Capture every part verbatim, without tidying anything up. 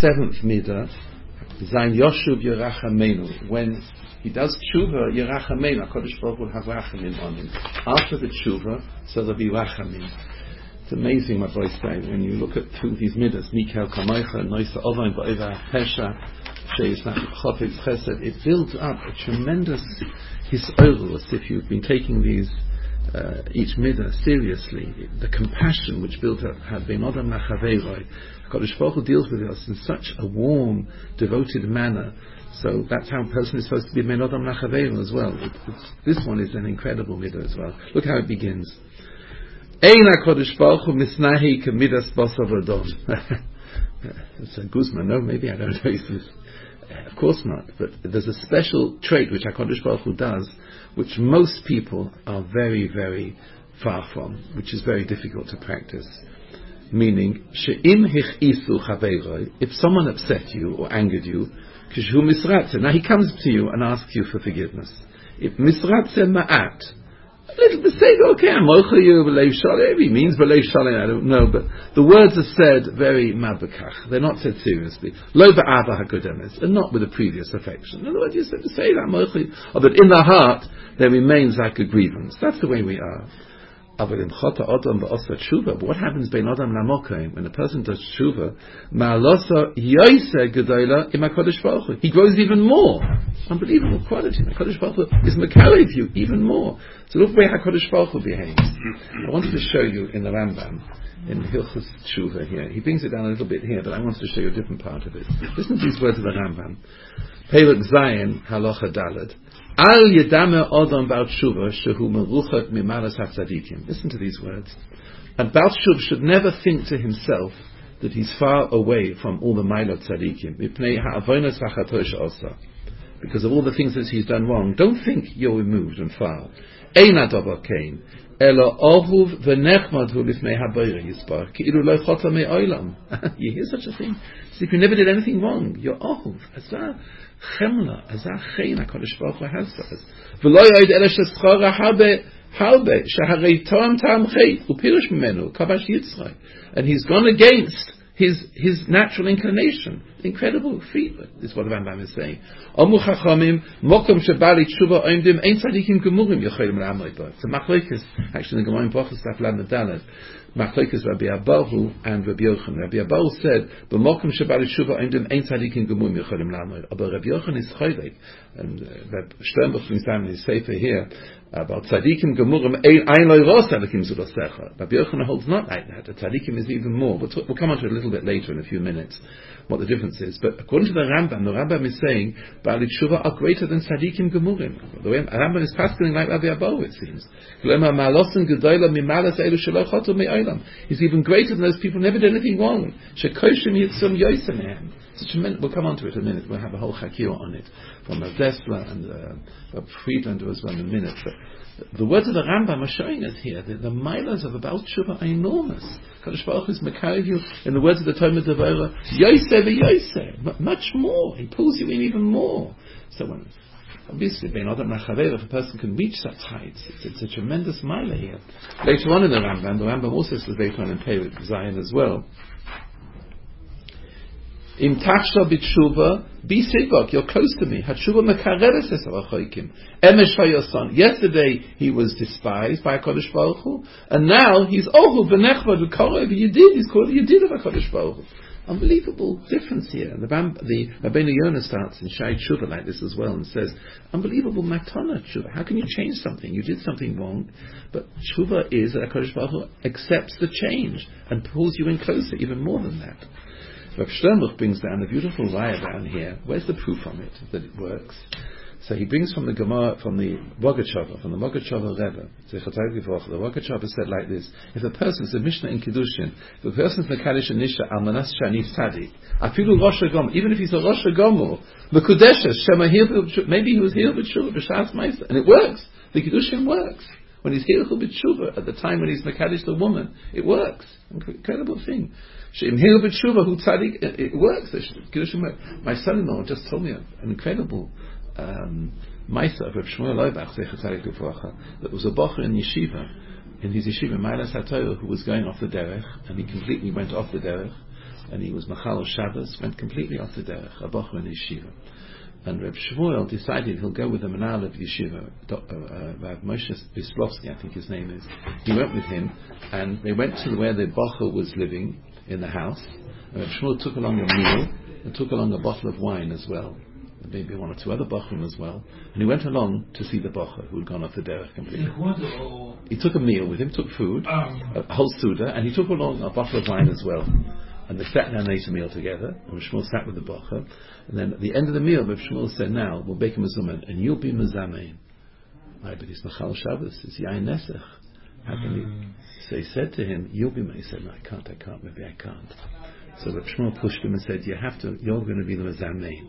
seventh midah, Zayin Yoshuv Yerachamenu. When he does tshuva, Yerachamenu, HaKadosh Baruch Hu will have rachamim on him. After the tshuva, so there'll be rachamim. It's amazing, my boys say, when you look at two of these midas, Mikel Kamoicha, Noisa Ovain, Ba'eva Pesha, Sheis Chofetz Chesed, it builds up a tremendous hisorus if you've been taking these uh, each midah seriously. The compassion which built up had been Adam Lachaveiroi. HaKadosh Baruch Hu deals with us in such a warm, devoted manner. So that's how a person is supposed to be Ben Adam Lachaveiroi as well. It, this one is an incredible midah as well. Look how it begins. Ein HaKadosh Baruch Hu misnahi kemidas basar v'dam. It's a Guzman, no? Maybe I don't know if this. Of course not. But there's a special trait which HaKadosh Baruch Hu does, which most people are very, very far from, which is very difficult to practice. Meaning, she'im hichisu chaveiroi, if someone upset you or angered you, kishu misratze. Now he comes to you and asks you for forgiveness. If misratze ma'at, a little bit, say, okay, I'm mocha you, b'leiv shalem, he means b'leiv shalem, I don't know, but the words are said very mabakach. They're not said seriously. Lo ba'ava hakodemes, and not with a previous affection. In other words, you said to say that, mocha you, or that in the heart, there remains like a grievance. That's the way we are. But what happens bein Adam lamokaim when a person does tshuva? Ma'alosa yoyse gedola im HaKadosh Baruch Hu. He grows even more. Unbelievable quality. HaKadosh Baruch Hu is mekalev you even more. So look where HaKadosh Baruch Hu behaves. I wanted to show you in the Rambam, in Hilchos Tshuva here. He brings it down a little bit here, but I wanted to show you a different part of it. Listen to these words of the Rambam. Perek Zayin Halacha Daled. Al yedame odom bal tshuva shehu meruchat mimalas hatzadikim. Listen to these words. A bal tshuva should never think to himself that he's far away from all the mailot tzadikim. Mipnei ha'avonos hachatosh osa. Because of all the things that he's done wrong. Don't think you're removed and far. Ein adover kain. Elo ohuv v'nechmad hu lifnei habayre yisbar. Ki'ilu lo chota me'olam. You hear such a thing? See, if you never did anything wrong, you're ohuv. Azah chemla. Azah chein HaKadosh Baruch Hu has for us. V'lo yoid ela sheschora harbe harbe. Shaharei toam tam chei. Upirush mimenu. Kabash yitzray. And he's gone against his his natural inclination. Incredible feat is what the Rambam is saying. Amu chachamim mokom shebali tshuva oimdim ein tzadikim gemurim yochelim la'amoy bo. It's a machlokes, actually in the Gemara in Brachos Daf Lamed Daled. Machlokes Rabbi Abahu and Rabbi Yochanan. Rabbi Abahu said, "B'mokom shebali tshuva oimdim ein tzadikim gemurim yochelim la'amoy." But Rabbi Yochanan is chaylik, and Rabbi Sternbuch brings down in his sefer here about tzadikim gemurim ein loy ros tzadikim zulosecha. Rabbi Yochanan holds not like that. The tzadikim is even more. We'll, talk, we'll come on to it a little bit later in a few minutes what the difference is. But according to the Rambam, the Rambam is saying Baalei Tshuva are greater than tzadikim gemurim. The way Rambam is paskening like Rabbi Abahu, it seems. He's even greater than those people who never did anything wrong. We'll come on to it in a minute. We'll have a whole chakir on it from Rav Dessler and uh, Friedlander as well in a minute. But the words of the Rambam are showing us here that the milas of the Baal Tshuva are enormous. Kadosh Baruch Hu is mekariv you, in the words of the Talmud Devorah, Yoseh v'Yoseh, much more. He pulls you in even more. So when, obviously, bein Adam Lachaveiroi, if a person can reach such heights, it's, it's a tremendous mila here. Later on in the Rambam, the Rambam also says later on in Perek Zayin as well. Im tachshta b'tshuva, be sidbak, you're close to me. Hatshuva mekareres es alachoikim. Emesh hayosan. Yesterday he was despised by HaKadosh Baruch Hu, and now he's ohu v'nechvad v'karev yedid. He's called yedid of HaKadosh Baruch Hu. Unbelievable difference here. And the Bam, the Rabbeinu Yonah starts in Shai Tshuva like this as well and says, unbelievable matana tshuva. How can you change something? You did something wrong, but tshuva is that HaKadosh Baruch Hu accepts the change and pulls you in closer, even more than that. Rav Sternbuch brings down a beautiful raya down here. Where's the proof on it that it works? So he brings from the Gemara, from the Rogatchover, from the Rogatchover Rebbe. The Rogatchover said like this: if a person is a Mishnah in Kiddushin, if a person is Mekadesh and Nisha Almanas Shani Tzadik, Afilu Rosh Hagomor, even if he's a Rosh Hagomor, Mekudeshes Shema Hilchul, maybe he was Hilchul B'Tshuva B'Shas Ma'aser, and it works. The Kiddushin works. When he's Hilchul B'Tshuva, at the time when he's Mekadesh the woman, it works. Incredible thing. She'im Hilchul B'Tshuva Hu Tzadik, it works. My son-in-law just told me an incredible um, Maisa of Reb Shmuel Leibach that was a bocher in yeshiva, in his yeshiva Meilas HaTorah, who was going off the derech, and he completely went off the derech, and he was Machal Shabbos, went completely off the derech, a bocher in yeshiva. And Reb Shmuel decided he'll go with the Manal of Yeshiva, uh, uh, Moshe Bislovsky, I think his name is. He went with him, and they went to where the bocher was living in the house. And Reb Shmuel took along a meal and took along a bottle of wine as well, and maybe one or two other bochrim as well. And he went along to see the bocher who had gone off the derech completely. He took a meal with him, took food, um. a whole suda, and he took along a bottle of wine as well. And they sat down and ate a meal together. And Reb Shmuel sat with the bocher. And then at the end of the meal, Reb Shmuel said, "Now we'll bake a mezuman, and you'll be mezamein." Right, but it's Machal Shabbos, it's Yain Nesach. How can you? So he said to him, "You'll be." He said, "No, I can't. I can't. Maybe I can't." So Reb Shmuel pushed him and said, "You have to. You're going to be the mezamein."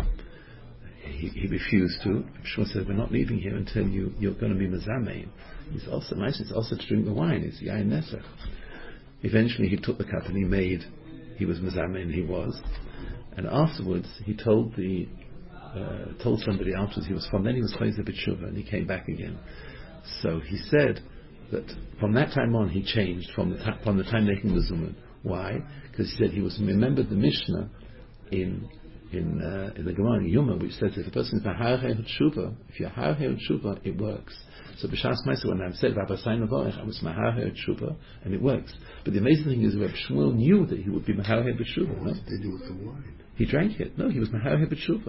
He, he refused to. Reb Shmuel said, "We're not leaving here until you you're going to be mezamein." He's also nice. It's also to drink the wine. It's Yain Nesach. Eventually, he took the cup and he made. He was mezamein. He was. And afterwards, he told the uh, told somebody afterwards he was from. Then he was chayzer b'tshuva, and he came back again. So he said that from that time on, he changed from the ta- from the time making the zuman. Why? Because he said he was remembered the Mishnah in in uh, in the Gemara in Yuma, which says if a person is mahareh b'tshuva, if you're hareh b'tshuva, it works. So b'shas ma'aseh, when I said v'abasai navorech, I was mahareh b'tshuva, and it works. But the amazing thing is, Reb Shmuel knew that he would be mahareh b'tshuva. No? What did they do with the wine? He drank it. No, he was mahareh b'tshuva.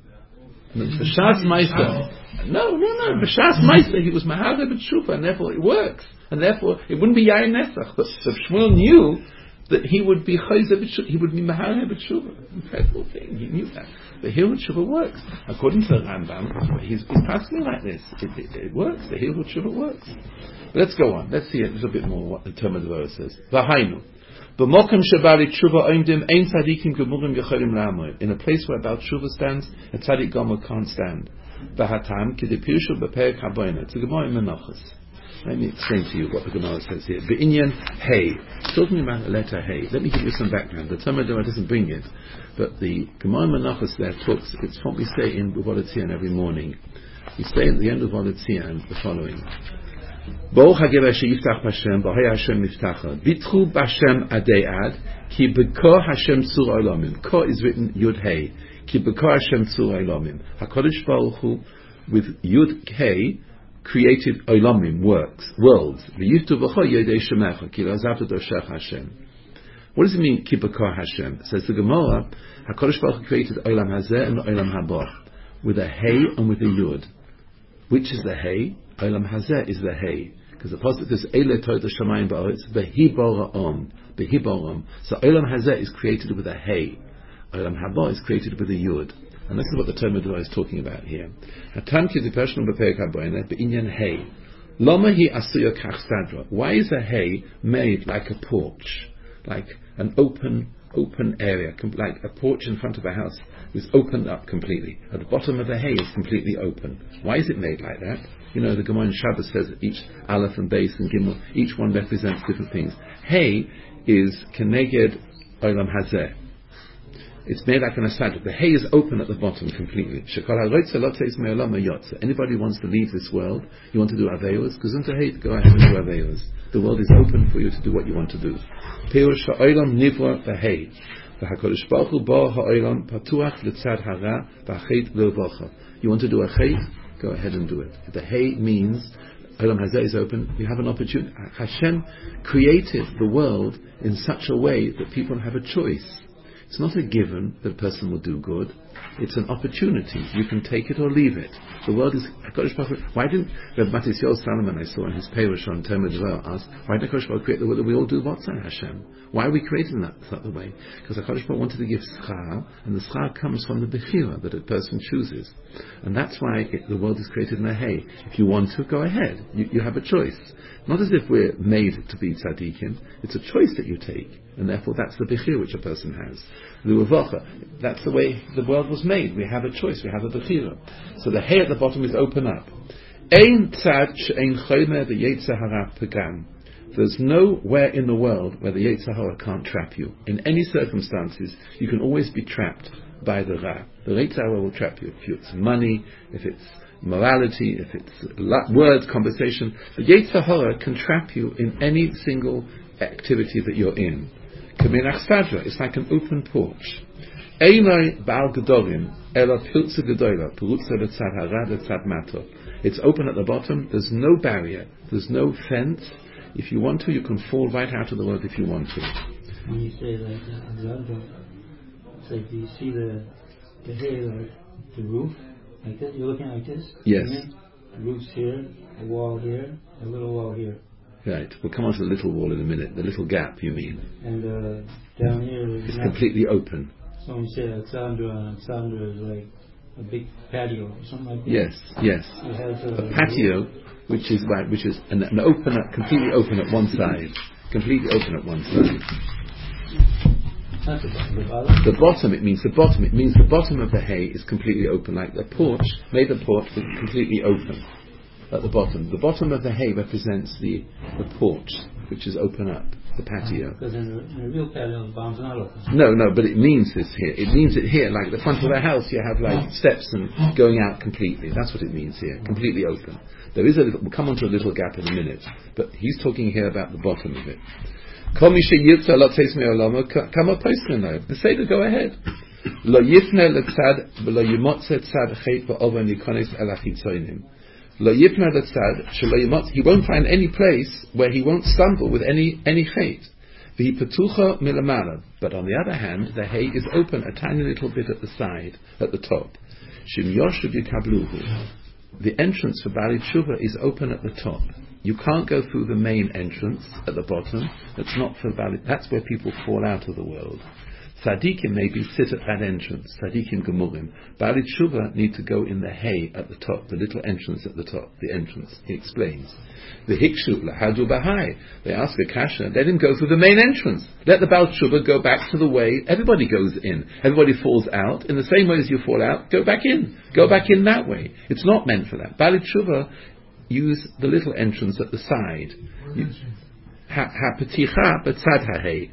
B'shas ma'aseh. No, no, no. B'shas ma'aseh, he was mahareh b'tshuva, and therefore it works. And therefore it wouldn't be yain nesach. But Reb Shmuel knew that he would be chayzer b'tshuva, he would be mahareh b'tshuva. Incredible thing, he knew that. The Hilchot Tshuva works. According to the Rambam, he's, he's passing like this. It, it, it works, the Hilchot Tshuva works. But let's go on, let's see a little bit more what the term of the verse says. V'hainu. B'mokem shabali tshuva oimdim ein tzadikim gemurim yecholim la'amoy. In a place where about tshuva stands, a tzadik gomer can't stand. V'hatam ki depirshu b'perek haboyna. It's a Gemara in Menachos. Let me explain to you what the Gemara says here. Be'inyan hey. Talking about the letter hey. Let me give you some background. The Talmud doesn't bring it, but the Gemara Menachos there talks. It's what we say in Uvolotzian every morning. We say at the end of Uvolotzian the following: Baruch HaGever sheyiftach b'Hashem, b'Haya Hashem miftacha. Bitchu b'Hashem adei ad, ki b'kor Hashem tzur olamim. Kor is written Yud Hey. Ki b'kor Hashem tzur olamim. HaKadosh Baruch Hu with Yud Hey created olamim, works, worlds. V'yiftu v'cho yodei shemecha, ki lazavta doshech Hashem. What does it mean, ki b'kor Hashem? Says the Gemara, HaKadosh Baruch Hu created olam hazeh and olam haba, with a hey and with a yud. Which is the hey? Olam hazeh is the hey, because the pasuk says Eile toda shamayim ba'aretz behiboraom, behiboraom. So Olam hazeh is created with a hey. Olam haba is created with a yud, and this is what the term of is talking about here. Hatam ki zipashnu b'perek haboyne be'inyan hey. Lama hi asuya kach stadra. Why is a hay made like a porch, like an open open area, like a porch in front of a house is opened up completely? At the bottom of the hay is completely open. Why is it made like that? You know, the Gemara in Shabbos says that each Aleph and Beis and Gimel, each one represents different things. Hay is Keneged Olam Hazeh. It's made like an asad. The hay is open at the bottom completely. Anybody who wants to leave this world, you want to do Aveiros, go ahead and do Aveiros. The world is open for you to do what you want to do. Pirush ha'olam nivra v'hei. V'hakadosh baruch hu ba ha'olam patuach l'tzad hara v'achet l'ovacha. You want to do a chet? Go ahead and do it. The hay means Olam Hazeh is open. You have an opportunity. Hashem created the world in such a way that people have a choice. It's not a given that a person will do good. It's an opportunity. You can take it or leave it. The world is HaKadosh Baruch Hu. Why didn't Reb Matis Yol Salomon, I saw in his Perush on Talmud Dvar, asked, why did HaKadosh Baruch Hu create the world that we all do Vatzah Hashem? Why are we creating that that way? Because HaKadosh Baruch Hu wanted to give schar, and the schar comes from the bechira that a person chooses. And that's why it, the world is created in a hay. If you want to, go ahead. You, you have a choice. Not as if we're made to be tzaddikim. It's a choice that you take, and therefore that's the bechira which a person has. L'uvacha, that's the way the world was made. We have a choice. We have a bechira. So the hay at the bottom is open up. Ein tzad she'ein chomer v'yetzer hara pagam. There's nowhere in the world where the Yetzer Hara can't trap you. In any circumstances, you can always be trapped by the Ra. The Yetzer Hara will trap you. If it's money, if it's morality, if it's words, conversation, the Yetzer Hara can trap you in any single activity that you're in. Kaminach Sadra, it's like an open porch. Einai Baal Gedorim, Ela Pilza Gedola, Perutza Letzad Harad Letzad Mato. It's open at the bottom, there's no barrier, there's no fence. If you want to, you can fall right out of the world if you want to. When you say like Alexandra, so do you see the the hay, like the roof, like this? You're looking like this? Yes. The roof's here, a wall here, a little wall here. Right, we'll come on to the little wall in a minute, the little gap you mean. And uh, down here it's completely open. So when you say Alexandra, Alexandra is like a big patio or something like that? Yes, yes. It has a, a patio, which is right, which is an, an open, completely open at one side. Completely open at one side. Not the bottom, the bottom? The bottom, it means the bottom. It means the bottom of the hay is completely open, like the porch, made the porch is completely open at the bottom. The bottom of the hay represents the, the porch, which is open up, the patio. Because in, in a real patio, the bottom's not open. No, no, but it means this here. It means it here, like the front of the house, you have like steps and going out completely. That's what it means here, completely open. There is a little, we'll come on to a little gap in a minute, but he's talking here about the bottom of it. The Seder, go ahead. Lo yifne letzad v'lo yimotze tzad chet v'ovan yikones el achitzonim. Lo yifne letzad shelo yimotze. He won't find any place where he won't stumble with any any chet. V'hi petucha milamala. But on the other hand, the hay is open a tiny little bit at the side, at the top. Shim yoshuv yikabluhu. The entrance for Bali Tshuva is open at the top. You can't go through the main entrance at the bottom. That's not for Bali. That's where people fall out of the world. Tzadikim maybe sit at that entrance. Tzadikim Gemurim. Bali Tshuva need to go in the hay at the top, the little entrance at the top, the entrance. He explains. The Hikshu Lahadu Bahai. They ask a kasha, let him go through the main entrance. Let the Bali Tshuva go back to the way everybody goes in. Everybody falls out. In the same way as you fall out, go back in. Go back in that way. It's not meant for that. Bali Tshuva use the little entrance at the side. Ha-peticha b'tzad ha-hay.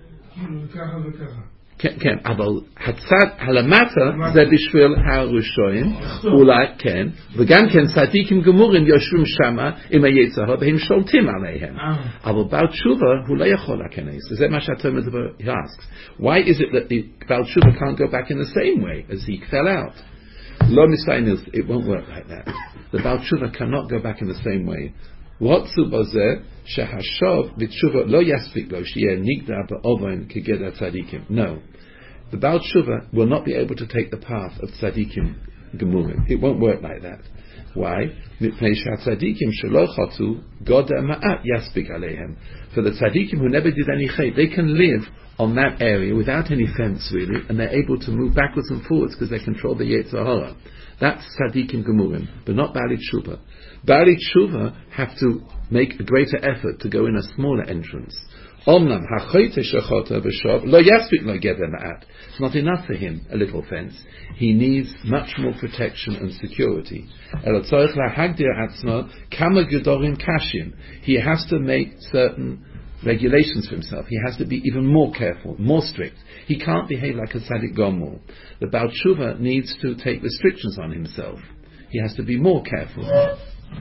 כן, אבל הצד הלמטה זה בשביל הרשועים, אולי כן, וגם כן צדיקים גמורים יושבים שמה עם היצר והם שולטים עליהם. אבל בעל תשובה הוא לא יכול להיכנס. זה מה שהתלמוד מדבר, he asks. Why is it that the בעל תשובה can't go back in the same way as he fell out? לא מסיינים, it won't work like that. The בעל תשובה cannot go back in the same way. רוצו בזה שהשוב בתשובה לא יספיק לו שיהיה נגדע באובן כגדר צדיקים. No. The Baal Tshuva will not be able to take the path of tzadikim gemurim. It won't work like that. Why? Mipnei tzadikim shelo chatu goda ma'at yaspik aleihem. For the tzadikim who never did any chet, they can live on that area without any fence really, and they're able to move backwards and forwards because they control the Yetzer Hara. That's tzadikim gemurim, but not Baalei Tshuva. Baalei Tshuva have to make a greater effort to go in a smaller entrance. Omnam hachote shechota b'shov lo yaspik lo geder ma'at. It's not enough for him, a little fence. He needs much more protection and security. Elo tzorich lahagdir atzmo kama gedorim kashim. He has to make certain regulations for himself. He has to be even more careful, more strict. He can't behave like a tzaddik gomor. The Baal Tshuva needs to take restrictions on himself. He has to be more careful.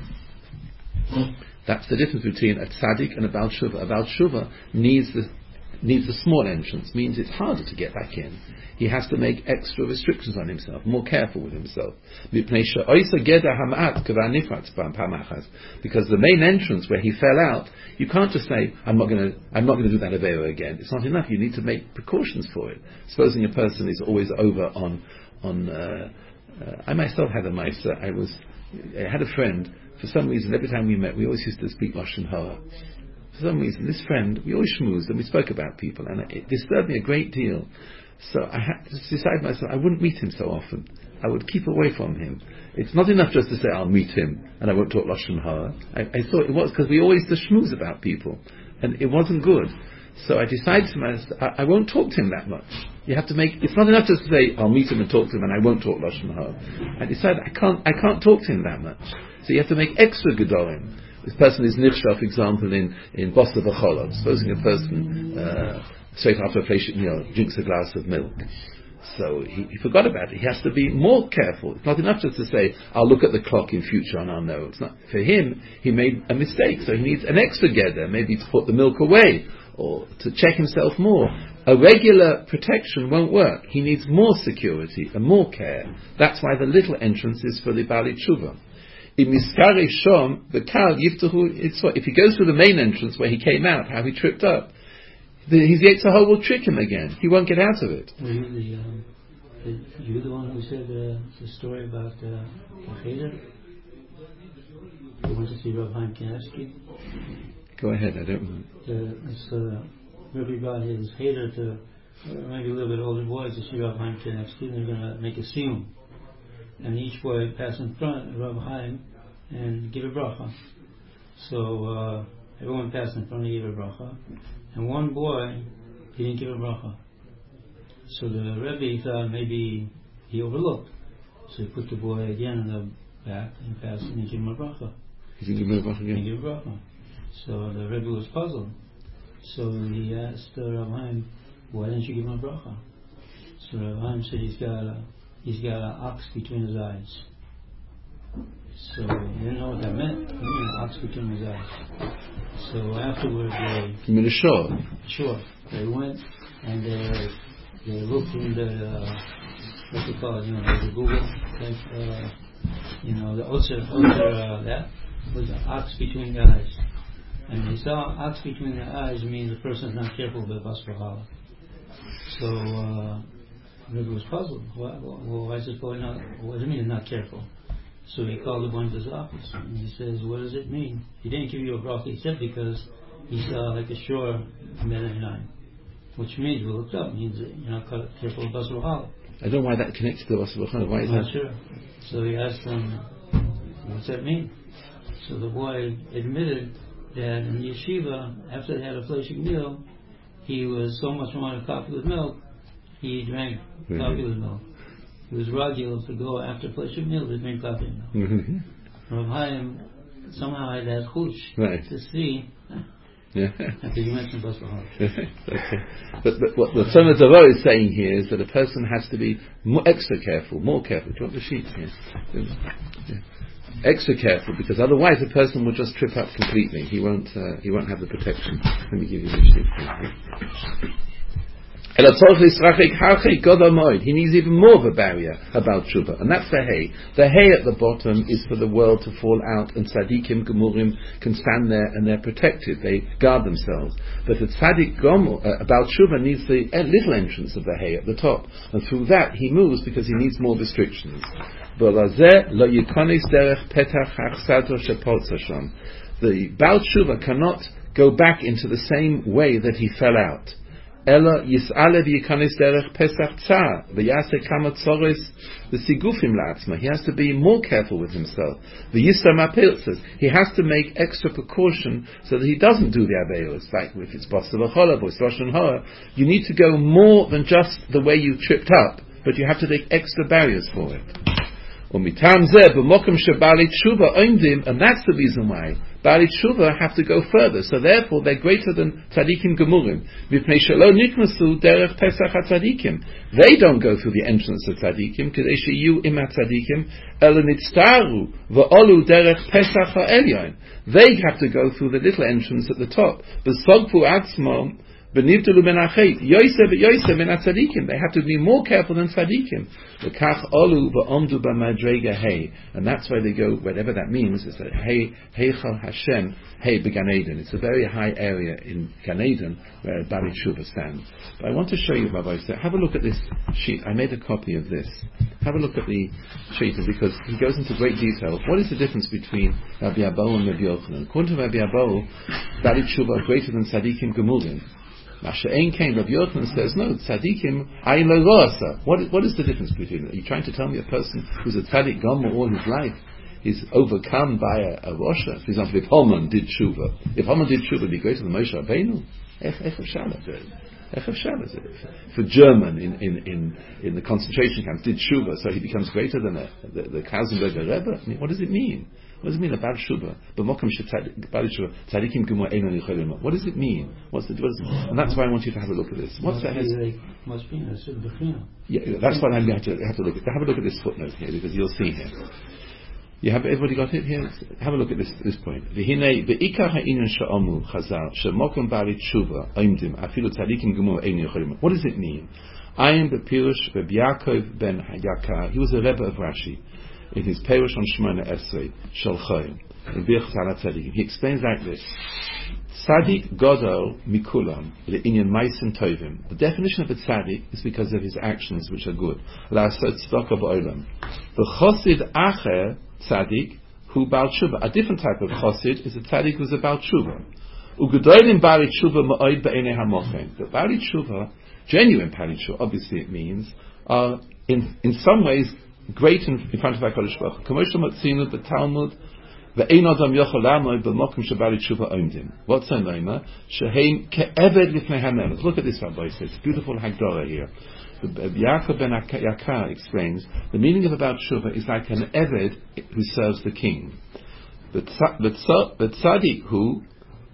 That's the difference between a tzaddik and a Baal Tshuva. A Baal Tshuva needs the needs a small entrance, means it's harder to get back in. He has to make extra restrictions on himself, more careful with himself. Because the main entrance where he fell out, you can't just say, I'm not going to I'm not going to do that avera again. It's not enough. You need to make precautions for it. Supposing a person is always over on on uh, uh, I myself had a meister. I was I had a friend. For some reason, every time we met, we always used to speak Lashon Hara. For some reason, this friend, we always schmoozed and we spoke about people, and it disturbed me a great deal. So I had to decide myself, I wouldn't meet him so often. I would keep away from him. It's not enough just to say, I'll meet him, and I won't talk Lashon Hara. I, I thought it was, because we always just schmooze about people, and it wasn't good. So I decided to myself, I, I won't talk to him that much. You have to make, it's not enough just to say, I'll meet him and talk to him, and I won't talk Lashon Hara. I decided, I can't, I can't talk to him that much. So you have to make extra gedorim. This person is nichshav, for example, in in Bosta B'cholov. Supposing a person uh, straight after a place, you know, drinks a glass of milk. So he, he forgot about it. He has to be more careful. It's not enough just to say, "I'll look at the clock in future and I'll know." It's not for him. He made a mistake, so he needs an extra geder, maybe to put the milk away, or to check himself more. A regular protection won't work. He needs more security and more care. That's why the little entrance is for the Bali Tshuva. If he goes through the main entrance where he came out, how he tripped up, the, his Yetzirah will trick him again. He won't get out of it. Were you the, um, the, you the one who said uh, the story about uh, the Cheder? You went to see Rav Chaim Kanievsky? Go ahead, I don't know. The, it's, uh, Rabbi brought his Cheder to uh, maybe a little bit older boys to see Rav Chaim Kanievsky, and they're going to make a siyum. And each boy would pass in front of Rav Chaim and give a bracha. So uh, everyone passed in front and gave a bracha. And one boy, he didn't give a bracha. So the Rebbe thought maybe he overlooked. So he put the boy again in the back and passed and he gave him a bracha. He didn't give him a bracha again? He didn't give a bracha. So the Rebbe was puzzled. So he asked uh, Rav Chaim, why didn't you give him a bracha? So Rav Chaim said he's got a, he's got an ox between his eyes. So he didn't know what that meant. He meant an ox between his eyes. So afterwards they... You mean a shore? Sure. They went and they, they looked in the, uh, what they call it, you know, the Google, like, uh, you know, the Otzer, Otzer uh, that was an ox between the eyes. And they saw ox between the eyes means the person is not careful with Bas B'chala. So, uh, Rebbe was puzzled. Why, well, why is this boy not, what does it mean not careful? So he called the one to his office and he says, what does it mean? He didn't give you a bracha, he said because he saw like a shore nine, which means, we looked up, means that you're not careful of Bas B'chala. I don't know why that connects to the Bas B'chala. Why is I'm that? not sure. So he asked him, what's that mean? So the boy admitted that in the yeshiva, after they had a fleshig meal, he was so much wanted coffee with milk, he drank mm-hmm. coffee with milk. He was regular to go after fleshig meal to drink coffee with milk. Mm-hmm. Rav Chaim somehow had that chush right. to see. Yeah. After you mentioned Bas B'chala. Okay. But, but what the Tzemach Tzavor is saying here is that a person has to be more, extra careful, more careful. Do you want the sheet here? Yeah. Extra careful, because otherwise a person will just trip up completely. He won't. Uh, he won't have the protection. Let me give you the sheet. He needs even more of a barrier about tshuva, and that's the hay. The hay at the bottom is for the world to fall out, and tzaddikim gemurim can stand there and they're protected. They guard themselves. But the tzaddik gomor uh, about tshuva needs the uh, little entrance of the hay at the top, and through that he moves because he needs more restrictions. The Baal Tshuva cannot go back into the same way that he fell out. Ella yis'ale v'yikanis derech pesach tzar v'yase kama tzores v'sigufim la'atzma. He has to be more careful with himself. V'yisam apil says he has to make extra precaution so that he doesn't do the aveiros. Like if it's Bas B'chala or it's Rosh Hashanah, you need to go more than just the way you tripped up, but you have to take extra barriers for it. And that's the reason why Bali Tshuva have to go further. So therefore they're greater than Tzadikim Gemurim. They don't go through the entrance of Tzadikim. They have to go through the little entrance at the top. They have to be more careful than tzaddikim. And that's why they go, whatever that means, is that hey, Heichal Hashem, hey, Began Eden. It's a very high area in Gan Eden where Bali Tshuva stands. But I want to show you, Rabbi, have a look at this sheet. I made a copy of this. Have a look at the sheet because he goes into great detail. What is the difference between Rabbi Abou and Rabbi Yochanan? According to Rabbi Abou, Bali Tshuva are greater than tzaddikim gemurim. Masha'en came, Rabbi Yochanan says, no, tzaddikim, ayin lo ro'asa. What, what is the difference between it? Are you trying to tell me a person who's a tzaddik gomer all his life is overcome by a, a Rosha? For example, if Haman did tshuva, if Haman did tshuva, would be greater than Moshe Rabbeinu? Ech Shala. Ech Shala. If a German in, in, in, in the concentration camps did tshuva, so he becomes greater than a, the, the Klausenberger Rebbe? I mean, what does it mean? What does it mean about Shuvah? What does it mean? What's the, what is it? And that's why I want you to have a look at this. What's that? Yeah, that's what I'm going to have to look at. Have a look at this footnote here because you'll see here. You have everybody got it here? Have a look at this this point. V'hinei ve'ikar ha'inyan she'amu Chazal she'mokum bali tshuva oimdim afilu tzadikim gemur ein yocholim. What does it mean? Ayin bepirush Yaakov ben Yakar. He was a Rebbe of Rashi in his Perush on Shemona Esrei Shel Chaim in Birchas Ala Tzadikim. He explains like this: Tzadik Godol Mikulam le'inyan Ma'asim Tovim. The definition of a tzadik is because of his actions which are good. La'asot tzedakah ba'olam. The chosid acher tzadik who bal tshuva. A different type of chosid is a tzadik who's a bal tshuva. Ugedolim bali tshuva ma'od ba'enei hamochem. The bali tshuva, genuine bali tshuva, obviously it means, are in in some ways great in, in front of HaKadosh Baruch Hu. K'mo shemotzinu b'Talmud. Ve'ein adam yochel la'amod b'mokum shebali tshuva omdim. What's the name? Sheheim ke'eved lifnei hamelech. Look at this, Rabbi says. It's beautiful Hagdorah here. Yaakov ben Yakar explains the meaning of about tshuva is like an eved who serves the king. The tzaddik who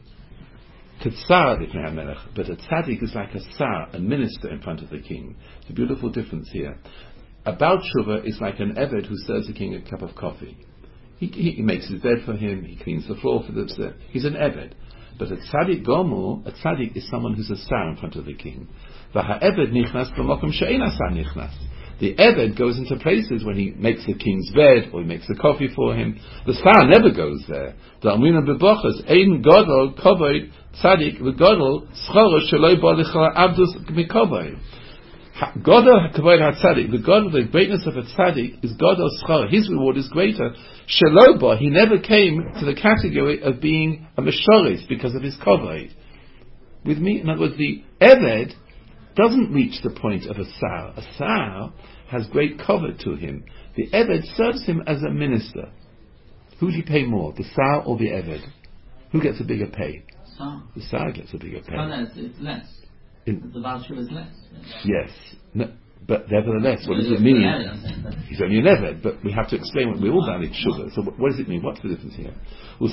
tetzar lifnei hamelech, but a tzaddik is like a sar, a minister in front of the king. It's a beautiful difference here. About tshuva is like an eved who serves the king a cup of coffee. He, he, he makes his bed for him, he cleans the floor for the he's an eved. But a tzaddik gomu, a tzaddik is someone who's a sar in front of the king. The eved nichnas b'mokum she'ein asar nichnas. The eved goes into places when he makes the king's bed or he makes the coffee for him. The sar never goes there. The amina b'bochas ein godol kovod tzaddik v'godol schora sheloi bo lichla abdus mikovod. Godol kavod haTzadik, the God of the greatness of a tzaddik is Godol schar. His reward is greater. Sheloba, he never came to the category of being a meshoris because of his kavod. With me, in other words, the eved doesn't reach the point of a sar. A sar has great kavod to him. The eved serves him as a minister. Who do you pay more, the sar or the eved? Who gets a bigger pay? Sar. The sar gets a bigger pay. Oh, no, it's, it's less. In, the voucher is less. Yes, no, but nevertheless, what does it mean? He's only an eved, but we have to explain what we all valid sugar. So what, what does it mean? What's the difference here? But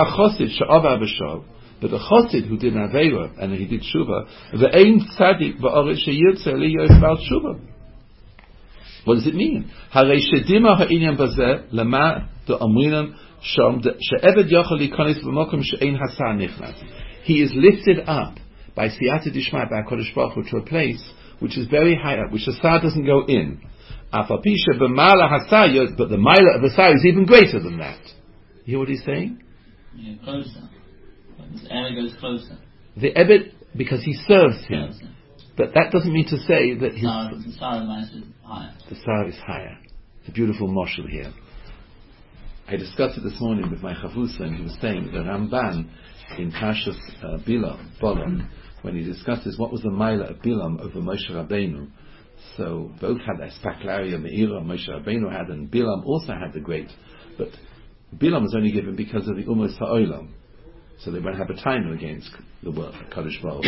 the chosid who did aveira and he did shuva, the ein tzadik ba'oret sheyirtze liyos bal shuva. What does it mean? Harei shedima ha'inyan bazeh lema de'omrinam shom she'eved yochel likonis b'mokum she'ein hasar nichnas. He is lifted up by siyata dishma, by HaKadosh Baruch Hu, to a place which is very high up, which the sar doesn't go in. Afapisha b'mala hasar, but the mila of the sar is even greater than that. You hear what he's saying? Yeah, closer. The area goes closer. The ebed, because he serves him. Closer. But that doesn't mean to say that his... No, the sar is higher. The sar is higher. It's a beautiful moshel here. I discussed it this morning with my chavusa, and he was saying the Ramban in Parshas uh, Bilam, Bolam, when he discusses what was the Maila of Bilam over Moshe Rabbeinu. So both had that Spaklaria Meira Moshe Rabbeinu had, and Bilam also had the great. But Bilam was only given because of the Umos Ha'olam. So they won't have a time against the work of Kadosh Baruch Hu.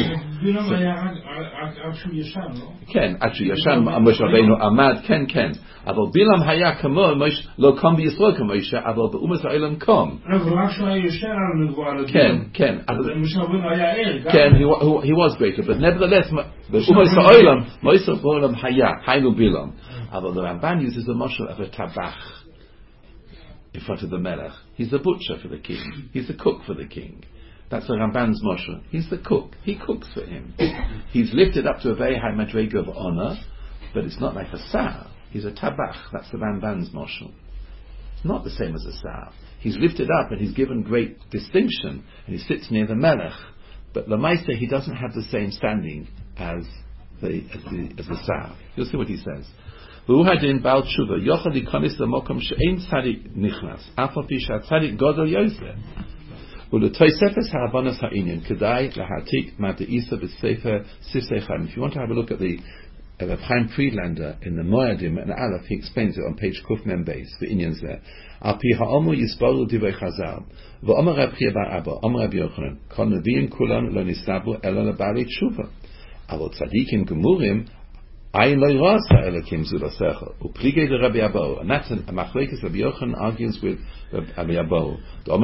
Ken, actually, Yashan, Moshe Rabbeinu, Amad, Ken, Ken. Aber Bilam haya kamo, Moshe, lo kom b'Yisrael kamo Moshe, aber b'umas ha'olam kom. Ken, Ken. Ken, he, he was greater, but nevertheless, b'umas ha'olam, Moshe ha'olam haya, haynu Bilam. Aber the Ramban uses the moshel of a tabach in front of the melech. He's the butcher for the king. He's the cook for the king. That's the Ramban's moshe. He's the cook. He cooks for him. He's lifted up to a very high madrega of honor, but it's not like a sar. He's a tabach. That's the Ramban's moshe. Not the same as a sar. He's lifted up and he's given great distinction, and he sits near the melech. But Lamaisa, he doesn't have the same standing as the as the, as the sar. You'll see what he says. V'uhadin bal tshuva yochad likonis l'mokom she'ein tzadik nichnas afal pi she'atzadik godol yoseh u'letoisefes ha'abonos ha'inyan kedai lahatik ma'deisa b'sefer sifsei chaim. If you want to have a look at the uh, Chaim Friedlander in the Moedim and Aleph, he explains it on page Kuf Mem Beis the Inyan's there. Al pi ha'omu yisboru divrei Chazal v'omer Reb Chia bar Abba omer Reb Yochanan kol neviim kulam lo nistabu elo lebali tshuva avol tzadikim gemurim. And that's a machlekes Rabbi Yochanan argues with Rabbi Abba.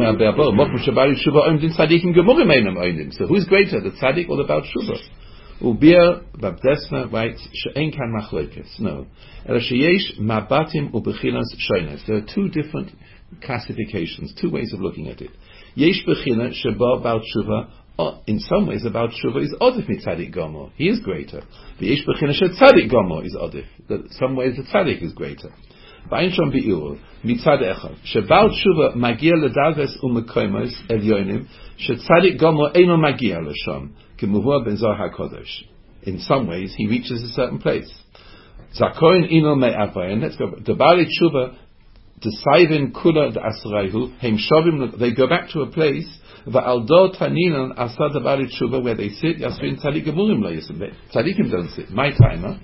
So who's greater, the tzaddik or the Baal Tshuva? Ubir Babdesna writes she'en kan machlekes. No, there are two different classifications, two ways of looking at it. Yesh bechina sheba Baal Tshuva, in some ways, the Baal Tshuva is odif mitzadik gomor. He is greater. The yesh bechina she tzadik gomor is odif. In some ways, the tzadik is greater. Ba'in shom bi'ur mitzad echad sheBaal Tshuva magia ledargas umekoimos elyonim she tzadik gomor eino magia lesham k'muhua ben Zohar HaKodesh. In some ways, he reaches a certain place. Zakoin ino me'avayin. Let's go. The Baal Tshuva Desaivin kula d'asraihu heim shovim. They go back to a place va'aldo taninan asad Baal Tshuva where they sit. Yasvin tzadik gemurim lo yisim. Tzadikim don't sit. My timer.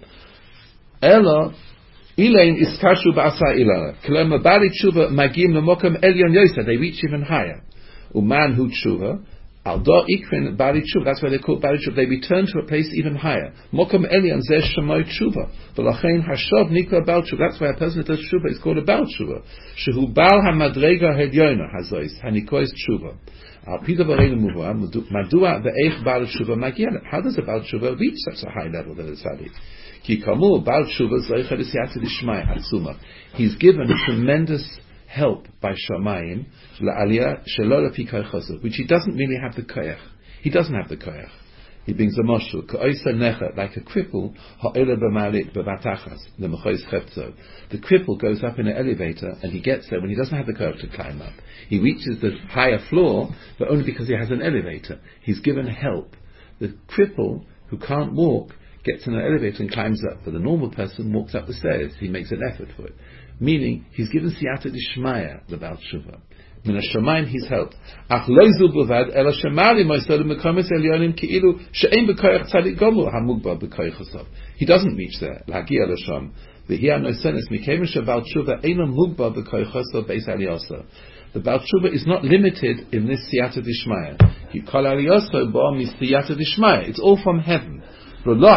Elo ilain iskashu ba'asa ilala. Klema Baal Tshuva magim lemokam elyon yosa. They reach even higher. Uman hu tshuva. Aldo ikrin Baal Tshuva. That's why they call Baal Tshuva. They return to a place even higher. Mokam elyon zeh shemoy tshuva. V'lachein hashov nikla Baal Tshuva. That's why a person that does tshuva is called a Baal Tshuva. Shehu Baal hamadrega helyona hazois hanikois tshuva. Al pida v'reinu muvah madua ve'eich Baal Tshuva magiel. How does a Baal Tshuva reach such a high level that it's tzaddik? Ki kamu Baal Tshuva zoicha l'siyata d'shmai hatzuma. He's given tremendous help by Shamayim la'aliyah shelo lefi koychosu, which he doesn't really have the koyach. He doesn't have the koyach. He brings a moshul ka'oisa necha, like a cripple ha'ola b'malit b'vatachas l'mechois chepzo. The cripple goes up in an elevator and he gets there when he doesn't have the koyach to climb up. He reaches the higher floor, but only because he has an elevator. He's given help. The cripple who can't walk gets in an elevator and climbs up, but the normal person walks up the stairs. He makes an effort for it. Meaning, he's given siyata d'shmaya, the Baal Tshuva. Min ha-shamayim, he's helped. Ach lo zu b'vad, ela shemali mo'isod mekomes elyonim ki'ilu she'en b'koyach tzadik gomor hamugba b'koychasav. He doesn't reach there. L'hagia l'sham. V'hi ha-noisenes mikeim she'Baal Tshuva eino mugba b'koychasav beis aliyasa. The Baal Tshuva is not limited in this siyata d'shmaya. He kol aliyasa bo mis siyata d'shmaya. It's all from heaven. But the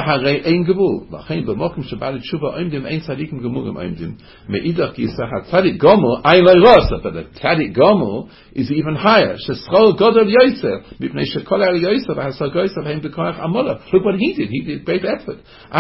tzaddik gomor is even higher. Look what he did. He did great effort.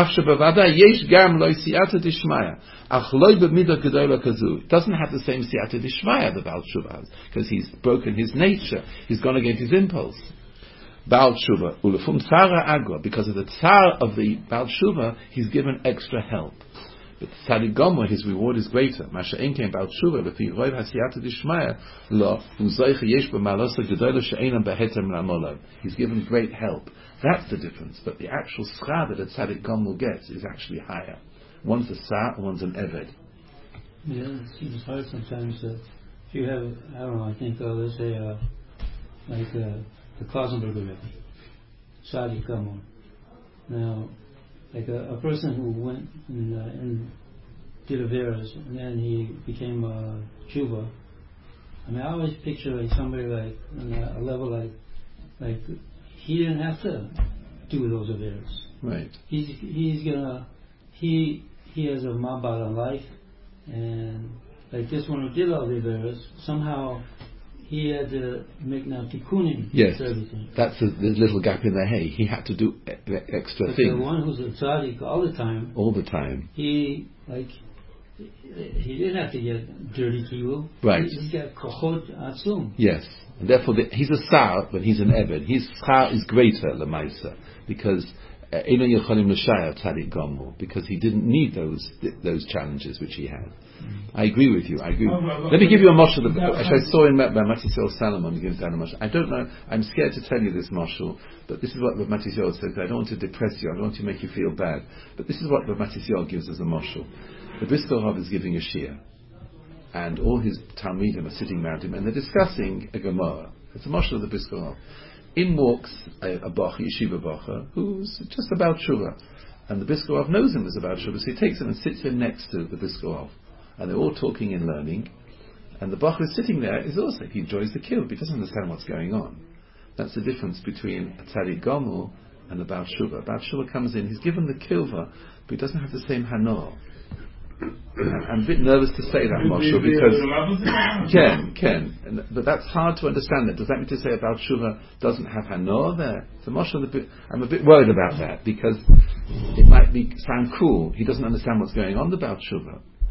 It doesn't have the same siyata d'shmaya the Baal Tshuva has, because he's broken his nature. He's gone against his impulse. Baal Tshuva, ulefum tzara agwa, because of the tsar of the Baal Tshuva, he's given extra help. But tzaddik gomor, his reward is greater. Masha enkein Baal Tshuva, lefi roiv hasiyata d'shmaya, lo, uzoicha yesh b'malosa gedola she'enam behetem l'amolav. He's given great help. That's the difference. But the actual schar that a tzaddik gomor gets is actually higher. One's a sar, one's an eved. Yeah, it seems hard sometimes that if you have, I don't know, I think, uh, let's say, uh, like, uh, the Klausenberg Rebbe, tzaddik gomor. Now, like a, a person who went and, uh, and did averas, and then he became a tshuva. I mean, I always picture like somebody like on a, a level like, like he didn't have to do those averas. Right. He's he's gonna he he has a mabal on life, and like this one who did all the averas, somehow he had to make now tikkunim yes, for everything. That's the, the little gap in the hay. He had to do e- extra but things. The one who's a tzaddik all the time. All the time. He like he didn't have to get dirty kilu. Right. He, he got kochot atzum. Yes, and therefore the, he's a sar, but he's an eved. His schar is greater lemaisa because eno yecholim l'shaya tzaddik gomor, because he didn't need those those challenges which he had. I agree with you. I agree. Let me give you a mashal which I saw in Matisyahu Salomon gives down a mashal. I don't know. I'm scared to tell you this mashal, but this is what Matisyahu says. I don't want to depress you. I don't want to make you feel bad. But this is what Matisyahu gives as a mashal. The Brisker Rav is giving a shiur, and all his talmidim are sitting around him, and they're discussing a Gemara. It's a mashal of the Brisker Rav. In walks a, a bacha, yeshiva bacha, who's just about tshuva, and the Brisker Rav knows him as about tshuva, so he takes him and sits him next to the Brisker Rav. And they're all talking and learning, and the Bachar is sitting there is also, he enjoys the kilv, he doesn't understand what's going on. That's the difference between a tzaddik gomor and the Baal Tshuva. Baal Tshuva comes in, he's given the kilva, but he doesn't have the same hanor. I'm a bit nervous to say that, Moshe, because Ken, Ken, and, but that's hard to understand. That does that mean to say a Baal Tshuva doesn't have hanor there? So Moshe, I'm a bit worried about that, because it might be sound cool. He doesn't understand what's going on the Baal Tshuva.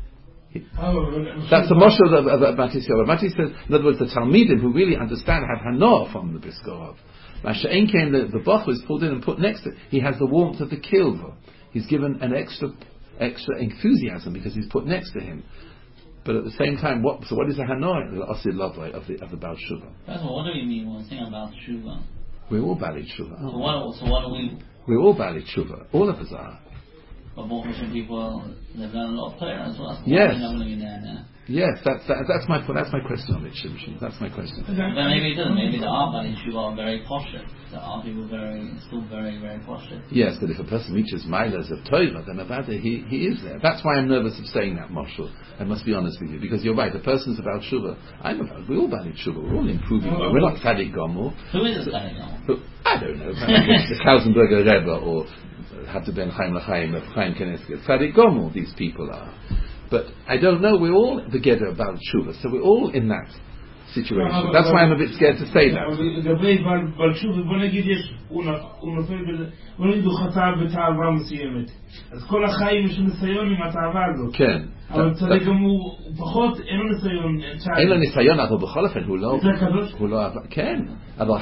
That's the mashal of, of, of Matis Yorav. Matis says, in other words, the Talmidim who really understand have hanoah from the Briskov. Masha'en came, the, the Bach was pulled in and put next to it. He has the warmth of the kilva. He's given an extra extra enthusiasm because he's put next to him. But at the same time, what? So what is the hanoah, the asid lavai of the of the Baal Shuvah? First of all, what do we mean when we saying about Shuvah? We're all valid Shuvah. So what? So what do we? We're all valid Shuvah. All of us are. But more Christian people, they've done a lot of prayer as well. So yes. Not going to be there now. Yes, that's that, that's my that's my question on it, Shimshon. That's my question. But maybe it doesn't. Maybe the art value Shuvah are very posh. The art people very still very very posh. Yes, but if a person reaches milas of Torah, then about it, he he is there. That's why I'm nervous of saying that, Marshall. I must be honest with you, because you're right. The person's about Shuvah. I'm about. We all valid Shuvah. We're all improving. Oh, we're not Tzadik Gomel. Who is a Tzadik Gomel? I don't know. The Klausenberger Rebbe or have to ben Chaim L'Chaim of Chaim Knesset. Tzadik Gomel. These people are. But I don't know, we're all together about Shuvah, so we're all in that situation. No, That's why I'm a bit scared to say that. כן. אבל צדיק גם הוא פחות, אין לו ניסיון. אין לו ניסיון, אבל בכל אופן הוא לא... זה הקדוש? הוא לא... כן. אבל...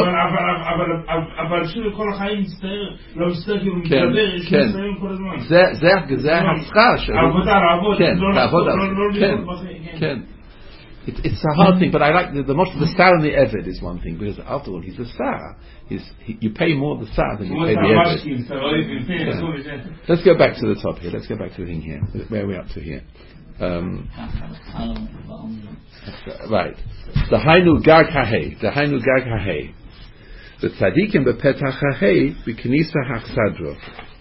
אבל שוב, כל החיים מצטער, לא מצטער, כאילו מתגבר, יש ניסיון כל הזמן. זה ההצחה שלו. עבודה, לעבוד. כן, לעבוד. כן, כן. It's, it's a hard thing, but I like the, the most the star and the Eved is one thing, because after all he's the star. He's, he, you pay more the star than you pay the Eved. Yeah. Let's go back to the top here. Let's go back to the thing here. Where are we up to here? Um, right. The Hainu Gar Kahei. The Hainu Gar Kahei. The Tzadikim Bepetach Kahei B'Knisa Hachsadro.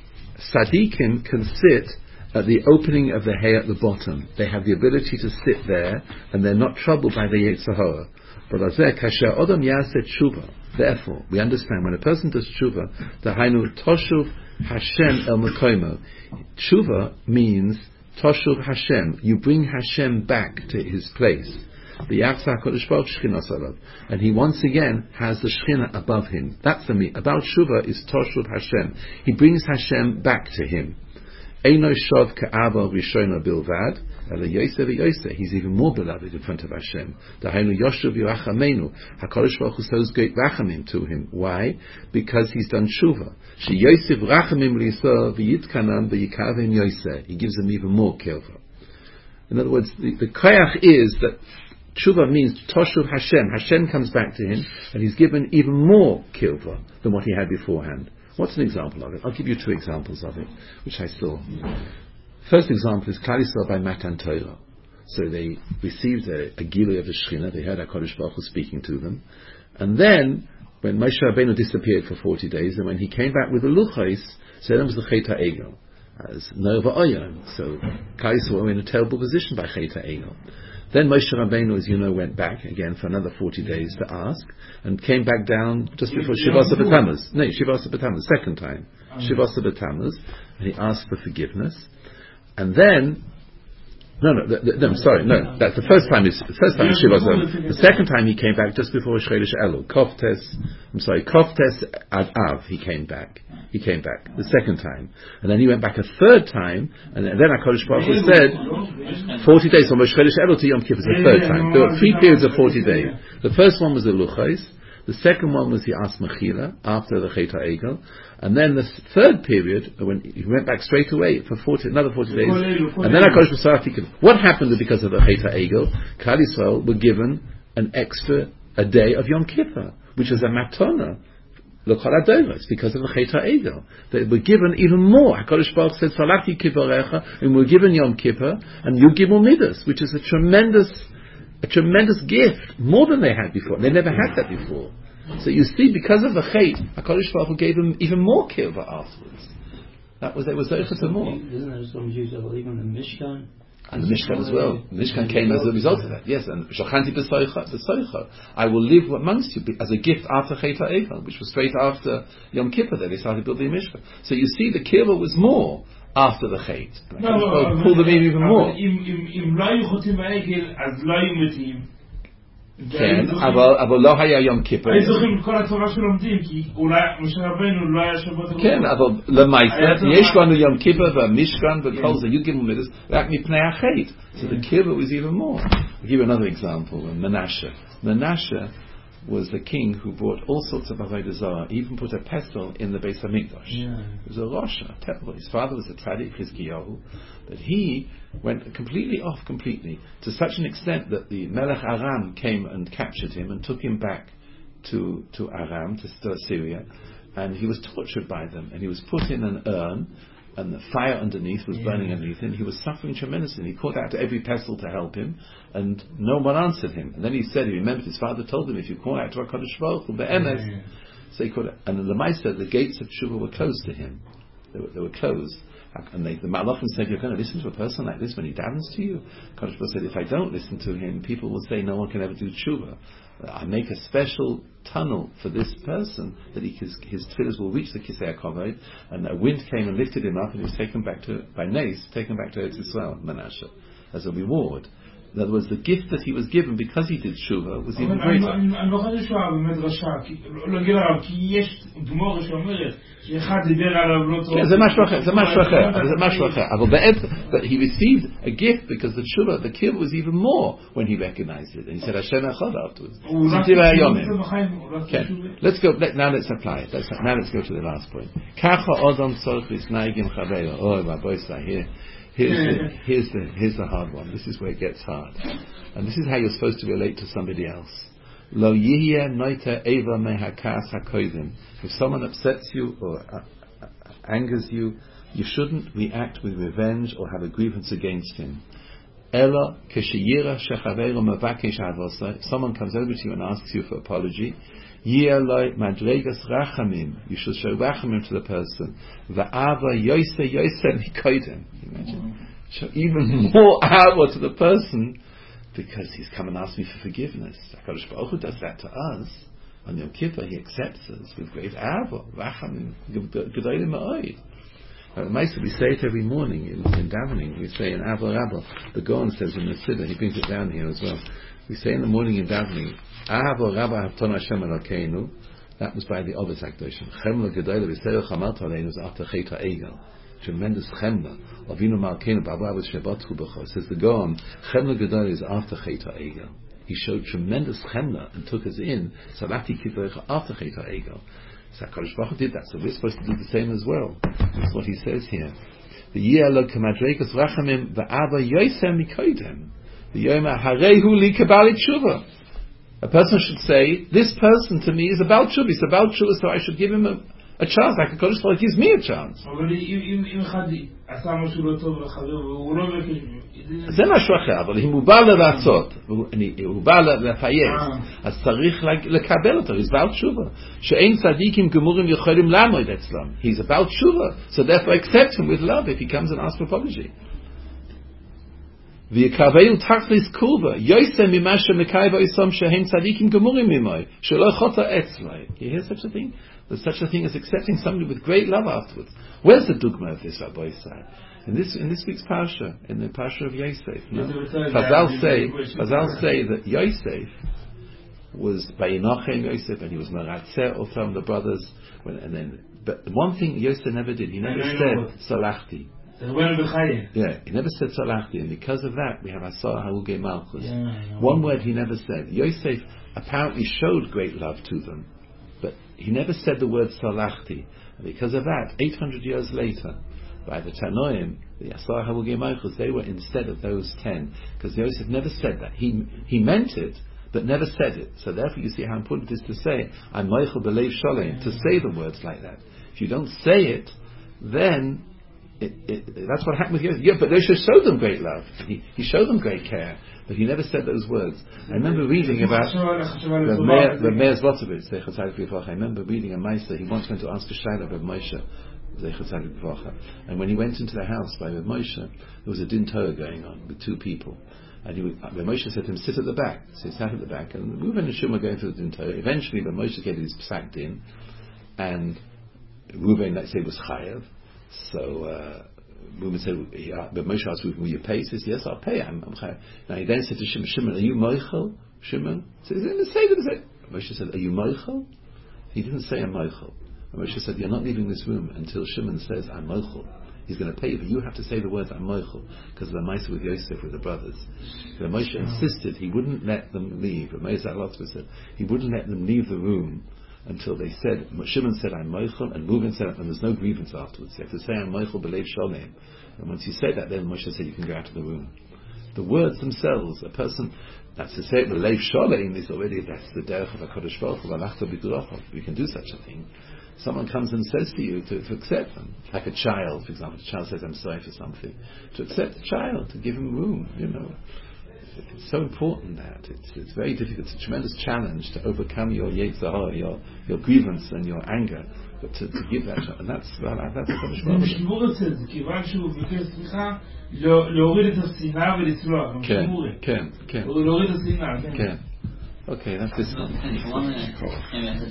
Tzadikim can sit at the opening of the hay at the bottom. They have the ability to sit there, and they're not troubled by the Yetzer Hara. But kasher odom yaseh tshuva. Therefore, we understand when a person does tshuva, the hainu toshuv Hashem el mekoimo. Tshuva means toshuv Hashem. You bring Hashem back to his place. The Yachzah Kodesh Baruch Shchinas alav, and he once again has the Shechina above him. That's the meaning. About tshuva is toshuv Hashem. He brings Hashem back to him. Eino shov ka'ava rishona bilvad, ala yoseh v'yoseh. He's even more beloved in front of Hashem. Dahainu yoshuv yirachamenu. HaKadosh Baruch Hu shows great rachamim to him. Why? Because he's done tshuva. She yosef rachamim l'yisrael v'yitkanam v'yikavim yoseh. He gives them even more kilva. In other words, the, the koyach is that tshuva means toshuv Hashem. Hashem comes back to him, and he's given even more kilva than what he had beforehand. What's an example of it? I'll give you two examples of it, which I saw. First example is Klal Yisrael by Matan Torah. So they received a, a Gilui of the Shechina, they heard HaKadosh Baruch Hu speaking to them, and then, when Moshe Rabbeinu disappeared for forty days, and when he came back with the Luchos, so then was the Chet HaEgel, as Nova Oyon. So Klal Yisrael were in a terrible position by Chet HaEgel. Then Moshe Rabbeinu, as you know, went back again for another forty days to ask, and came back down just before Shivasa B'Tammuz. No, Shivasa B'Tammuz, second time. Shivasa B'Tammuz, and he asked for forgiveness. And then, no, no, the, the, no, sorry, no, that's the first time, is, the first time is Shivasa. The second time he came back just before Shredesh Elul. Koftes, I'm sorry, Koftes Ad Av, he came back. He came back the second time, and then he went back a third time, and then HaKadosh Baruch Hu said forty days from Shredesh Elul to Yom Kippur, the third time. There were three periods of forty days. The first one was the Luchos, the second one was the As Mechila after the Chet HaEgel, and then the third period when he went back straight away for forty, another forty days, and then HaKadosh Baruch Hu. What happened because of the Chet HaEgel? Klal Yisrael were given an extra a day of Yom Kippur, which is a matona. Because of the Chet HaEgel, they were given even more. HaKadosh Baruch said, "Salati kipparecha," and we were given Yom Kippur and Yud Gimel Midas, which is a tremendous, a tremendous gift, more than they had before. They never had that before. So you see, because of the Chet, HaKadosh Baruch Hu gave them even more kiva afterwards. That was they were zeicha to more. Isn't there some Jews that believe in the Mishkan? And the Mishkan as well. The Mishkan came as a result of that. Yes, and Shachanti b'soicha. I will live amongst you as a gift after Chet HaEgel, which was straight after Yom Kippur that they started building the Mishkan. So you see, the kiva was more after the Chet. No, no, pull them in even more. כן, אבל, אבל לא היה יום כיפור. היו זוכרים את כל התורה שלומדים, כי אולי משה רבנו לא היה שבוע... כן, אבל למעשה, יש לנו יום כיפור והמשכן וכל זה, י"ג ומידות, רק מפני החטא. So the kibbur was even more. I'll give you another example, Menashe. Menashe was the king who brought all sorts of avodah zarah. He even put a pestle in the Beis Hamikdash. Yeah. It was a rosh, a temple. His father was a tzaddik, Chizkiyahu, but he went completely off, completely, to such an extent that the Melech Aram came and captured him and took him back to to Aram, to, to Syria, and he was tortured by them, and he was put in an urn, and the fire underneath was yeah. burning underneath him. He was suffering tremendously. He called out to every pestle to help him, and no one answered him. And then he said, he remembered his father told him, if you call out to HaKadosh Baruch Hu, be'emes, yeah, yeah. so he called out. And the Lemaisa, the gates of Tshuva were closed to him. They were, they were closed. And they, the Malachim said, you're going to listen to a person like this when he davens to you? HaKadosh Baruch Hu said, if I don't listen to him, people will say no one can ever do Tshuva. I make a special tunnel for this person that he, his, his tefillahs will reach the Kisei HaKavod, and a wind came and lifted him up, and he was taken back to, by Nes, taken back to Eretz Yisrael, Menashe, as a reward. In other words, the gift that he was given because he did Tshuva was even greater. אני לא חושב שהוא היה במדרשה, לא נגיד עליו, כי יש גמורה שאומרת שאחד דיבר עליו לא טוב. זה משהו אחר, זה משהו אחר, זה משהו אחר. אבל בעצם, he received a gift because the Tshuva, the kibbur was even more when he recognized it. And he said, Hashem Echad afterwards. Let's go, let, now let's apply it. Let's, now let's go to the last point. Kacha Odom Tzorich Lisnaigim Chaveiro. Oh, my boy, here. Here's the, here's the here's the hard one. This is where it gets hard, and this is how you're supposed to relate to somebody else. Lo yihye noita eva mehakas hakodim. If someone upsets you or uh, uh, angers you, you shouldn't react with revenge or have a grievance against him. Ela keshiyira shechaveiro mavakesh avosa. If someone comes over to you and asks you for apology, Yeloi madregas rachamim. You should show rachamim to the person. Va'ava yoise yoise mikodim. Imagine, show even more ava to the person because he's come and asked me for forgiveness. HaKadosh Baruch Hu does that to us on Yom Kippur. He accepts us with great ava, rachamim, gedolim ma'od. We say it every morning in, in davening. We say in Ava Rabba. The Gaon says in the Siddur. He brings it down here as well. We say in the morning in davening, Ava Rabba Hafton Hashem Elokeinu. That was by the Ovis Akdoshim. Chemla Gedolah V'Serech Hamat Aleinu was after Chet HaEgel. Tremendous Chemla. Avinu Malkeinu B'Abba V'Shebatchu B'Cho. Says the Gaon, Chemla Gedolah is after Chet HaEgel. He showed tremendous Chemla and took us in. Salati Kitoich after Chet HaEgel. So HaKadosh Baruch Hu did that. So we're supposed to do the same as well. That's what he says here. The Yeh Kamadrekas Rachamim V'Abba Yosem Mikoidem. The Yoma Harehu Li Kabbalit Tshuva. A person should say, this person to me is about Tshuva. It's about Tshuva, so I should give him a, a chance. Like a Kodesh Baruch gives me a chance. זה משהו אחר, אבל אם הוא בא לרצות, הוא בא לפייס, אז צריך לקבל אותו. He's about Tshuva. שאין צדיקים גמורים יכולים לעמוד אצלם. He's about Tshuva. So therefore accept him with love if he comes and asks for apology. ויקרבנו תכליס קורבה, יויסה ממה שמקאי באיסום שהם צדיקים גמורים ממוי, שלא חוטא אצלוי. You hear such a thing? There's such a thing as accepting somebody with great love afterwards. Where's the dogma of this, Rabbi Yisrael? In this, in this week's parsha, in the parsha of Yosef, no? Chazal say, Chazal say that Yosef was by Yenochem Yosef, and he was Maratzeh Otam, the brothers, when, and then, but the one thing Yosef never did, he never said, Salachti. Yeah, he never said Salachti, and because of that, we have Asar Haruge Malchus. Yeah, one word he never said. Yosef apparently showed great love to them, but he never said the word Salachti. And because of that, eight hundred years later, by the Tanoim, the Asar Haruge Malchus, they were instead of those ten, because Yosef never said that. He he meant it, but never said it. So therefore you see how important it is to say, I'm Meichel B'Leiv Sholem, to say the words like that. If you don't say it, then It, it, that's what happened with Yosef. Yeah, but Yosef showed them great love. He, he showed them great care, but he never said those words. I remember reading about the mayor, the mayor's Zlotovitz. I remember reading a Meister. He once went to ask a Shaila of Moshe, and when he went into the house by Reb Moshe, there was a din Torah going on with two people. And he, Reb Moshe said to him, "Sit at the back." So he sat at the back, and Reuven and Shimon were going through the din Torah. Eventually, Reb Moshe gave his psak din, and Reuven, let's say, was chayav. So uh, Reuben said, yeah, but Moshe asked Reuben, will you pay? He says, yes, I'll pay. I'm, I'm now he then said to Shimon, Shimon, are you moichel? Shimon says, say that. Moshe said, are you moichel? He didn't say I'm moichel. Moshe said, you're not leaving this room until Shimon says I'm moichel. He's going to pay you, but you have to say the words I'm moichel, because of the Maisa with Yosef, with the brothers. So Moshe insisted he wouldn't let them leave. But Meir Zalotva said he wouldn't let them leave the room until they said, Shimon said I'm moichel, and Reuben said, and there's no grievance afterwards. You have to say I'm moichel b'leiv sholem. And once you say that, then Moshe said you can go out of the room. The words themselves, a person, that's to say b'leiv sholem is already, that's the derech of HaKadosh Baruch Hu, v'alachta b'dorochav. We can do such a thing. Someone comes and says to you to, to accept them, like a child, for example. A child says, "I'm sorry for something." To accept the child, to give him room, you know, it's so important that it's it's very difficult. It's a tremendous challenge to overcome your yetzirah, your your grievance and your anger, but to, to give that, and that's well, that's a משמור את זה, כיוון שהוא ביקש סליחה, להוריד את השנאה ולסלוח. כן, כן, כן. להוריד את השנאה, כן. כן. Okay, that's this one.